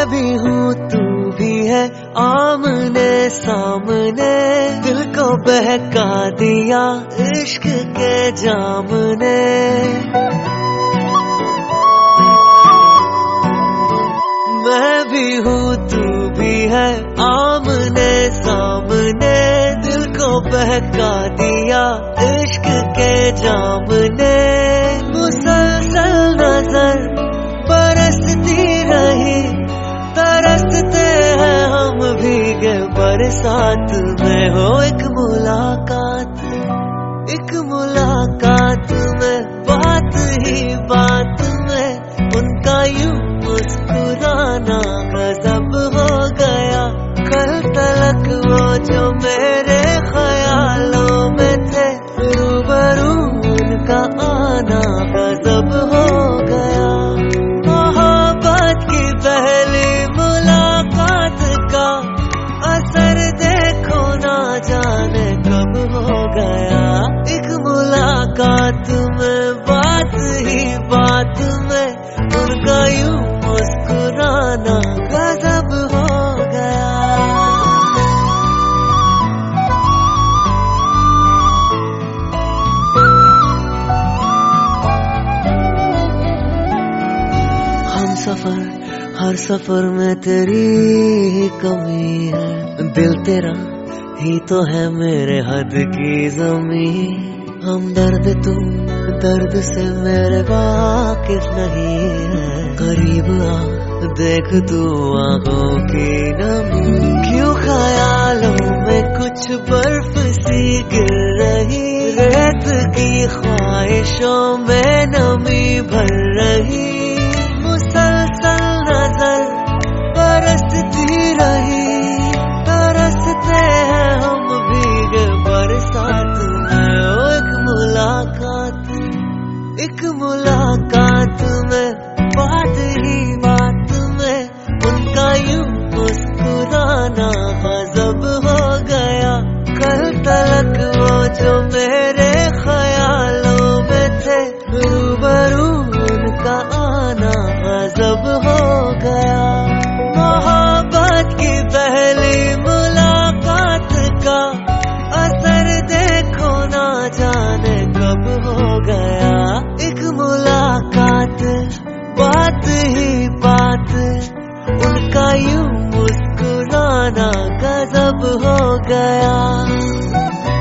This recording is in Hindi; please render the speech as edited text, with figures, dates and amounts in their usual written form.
भी हूँ तू भी है आमने सामने, दिल को बहका दिया इश्क के जाम ने। मैं भी हूँ तू भी है आमने सामने, दिल को बहका दिया इश्क के जाम ने। मुसलसल नजर बरसती रही, तरसते हैं हम भीगे बरसात में। हो एक मुलाकात में, बात ही बात में उनका यूं मुस्कुराना गजब हो गया। कल तलक वो जो मेरे ख्यालों में थे, रूबरू उनका आना गजब हो गया। मोहब्बत की पहली मुलाकात का असर देखो ना जाने कब हो गया। एक मुलाकात में, बात ही बात में उनका यूं मुस्कुराना गजब हो गया। हम सफर, हर सफर में तेरी ही कमी है, दिल तेरा ही तो है मेरे हद की ज़मीं। हम दर्द तू दर्द से मेरे वाकिफ नहीं है, करीब आ देख तू आंखों की नमी। क्यों ख्यालों में कुछ बर्फ सी गिर रही, रेत की ख्वाहिशों में नमी भर रही। मुसलसल नजर बरसती रही, तरसते हैं हम भीगे बरसात में। एक मुलाकात में, बात ही बात में उनका यूं मुस्कुराना गजब हो गया। कल तलक वो जो मेरे ख्यालों में थे, रूबरू उनका आना गजब हो गया। मोहब्बत की पहली मुलाकात का असर देखो ना जाने कब हो गया। एक मुलाकात, बात ही बात उनका यूं मुस्कुराना गजब हो गया।